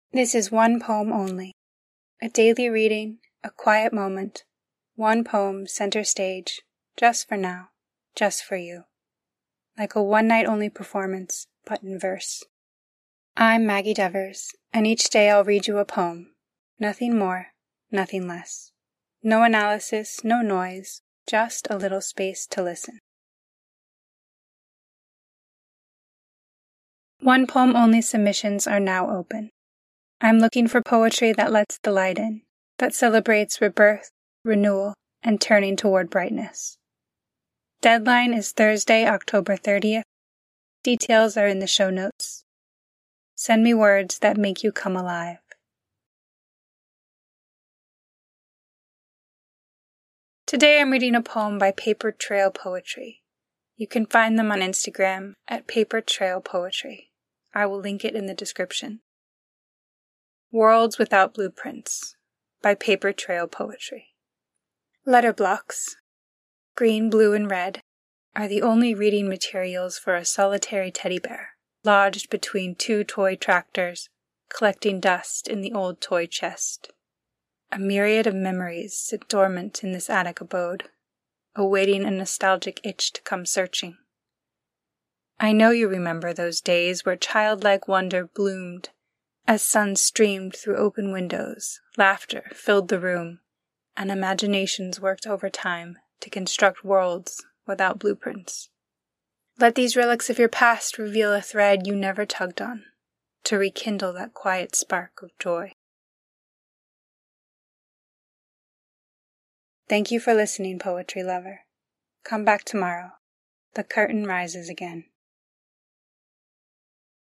This is one poem only. A daily reading, a quiet moment, one poem center stage, just for now, just for you. Like a one-night-only performance, but in verse. I'm Maggie Devers, and each day I'll read you a poem. Nothing more, nothing less. No analysis, no noise, just a little space to listen. One poem only submissions are now open. I'm looking for poetry that lets the light in, that celebrates rebirth, renewal, and turning toward brightness. Deadline is Thursday, October 30th. Details are in the show notes. Send me words that make you come alive. Today I'm reading a poem by Paper Trail Poetry. You can find them on Instagram at Paper Trail Poetry. I will link it in the description. Worlds Without Blueprints by Paper Trail Poetry. Letter blocks, green, blue, and red, are the only reading materials for a solitary teddy bear, lodged between two toy tractors, collecting dust in the old toy chest. A myriad of memories sit dormant in this attic abode, awaiting a nostalgic itch to come searching. I know you remember those days where childlike wonder bloomed as sun streamed through open windows, laughter filled the room, and imaginations worked overtime to construct worlds without blueprints. Let these relics of your past reveal a thread you never tugged on, to rekindle that quiet spark of joy. Thank you for listening, poetry lover. Come back tomorrow. The curtain rises again.